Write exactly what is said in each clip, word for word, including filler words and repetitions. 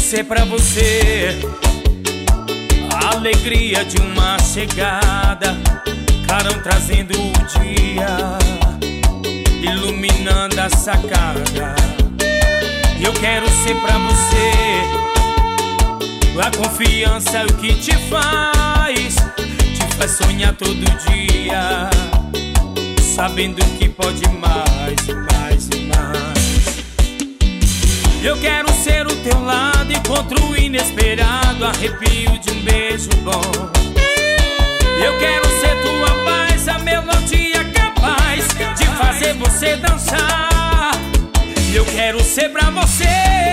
ser pra você a alegria de uma chegada, clarão trazendo o dia, iluminando a sacada. Eu quero ser pra você a confiança, o que te faz, te faz sonhar todo dia, sabendo que pode mais e mais e mais. Eu quero ser o teu lado, encontro inesperado, arrepio de um beijo bom. Eu quero ser tua paz, a melodia capaz de fazer você dançar. Eu quero ser pra você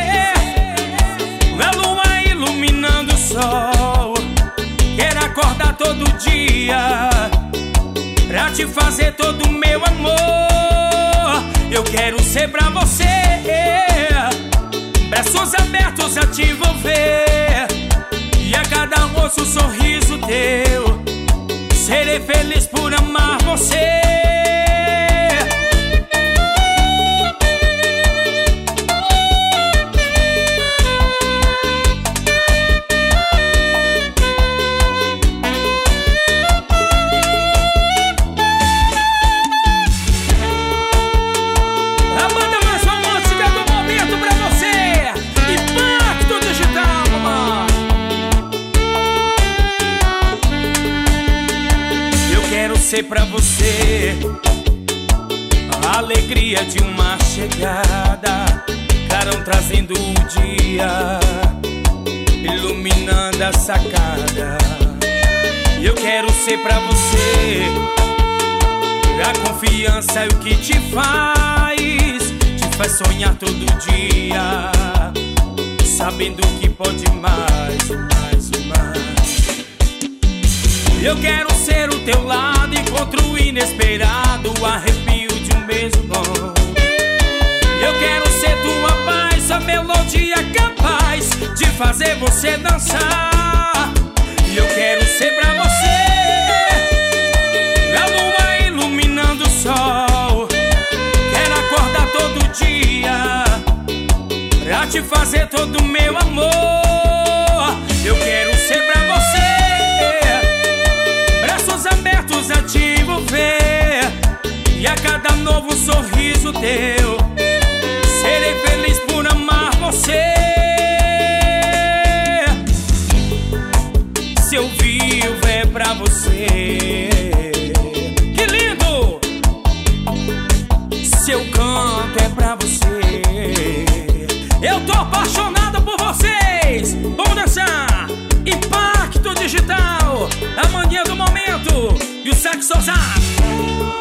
a lua iluminando o sol. Quero acordar todo dia pra te fazer todo o meu amor. Eu quero ser pra você braços abertos a te envolver, e a cada rosto um sorriso teu. Serei feliz por amar você. Ser pra você a alegria de uma chegada, clarão trazendo o dia, iluminando a sacada. Eu quero ser pra você a confiança, o que te faz, te faz sonhar todo dia, sabendo que pode mais e mais e mais. Eu quero ser o teu lado, encontro inesperado, arrepio de um beijo bom. Eu quero ser tua paz, a melodia capaz de fazer você dançar. E eu quero ser pra você a lua iluminando o sol. Quero acordar todo dia pra te fazer todo o meu amor. Eu quero ser pra você abertos a te envolver, e a cada novo sorriso teu. Serei feliz por amar você. Seu vivo é pra você. Que lindo! Seu canto é pra você. Eu tô apaixonado por vocês. Vamos dançar! Impacto Digital, a mania do momento e o sexo ousado.